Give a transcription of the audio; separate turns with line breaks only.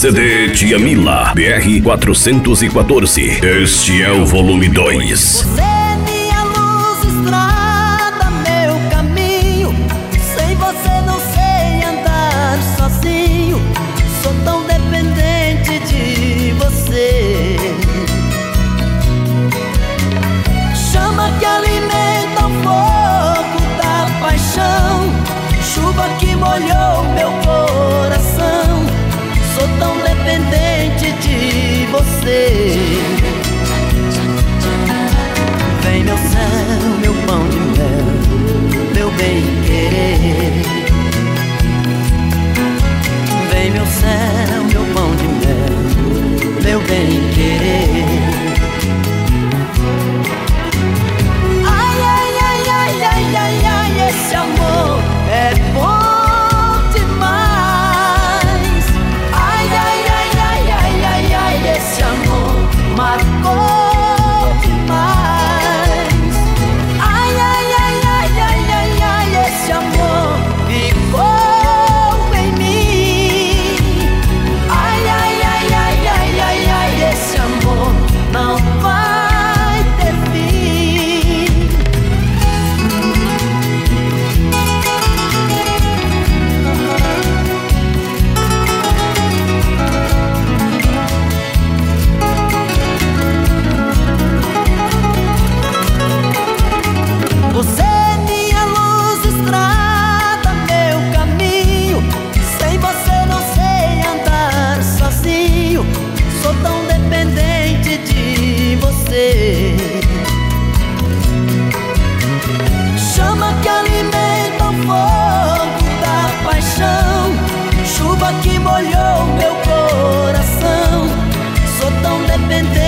CD Tia Mila, BR 414. Este é o volume 2.
Você é minha luz, estrada, meu caminho. Sem você não sei andar sozinho. Sou tão dependente de você. Chama que alimenta o fogo da paixão, chuva que molhou meu coração. Sou tão dependente de você. Vem meu céu, meu pão de mel, meu bem querer. Vem meu céu, meu pão de mel, meu bem querer. Ai, ai, ai, ai, ai, ai, ai, esse amor é bom demais. Ai, ai, ai, ai, ai, ai, ai, esse amor marcou demais. Ai, ai, ai, ai, ai, ai, ai, esse amor ficou em mim. Ai, ai, ai, ai, ai, ai, ai, esse amor não vai ter fim. Você é minha luz, estrada, meu caminho. Sem você não sei andar sozinho. Sou tão dependente de você. Chama que alimenta o fogo da paixão, chuva que molhou meu coração. Sou tão dependente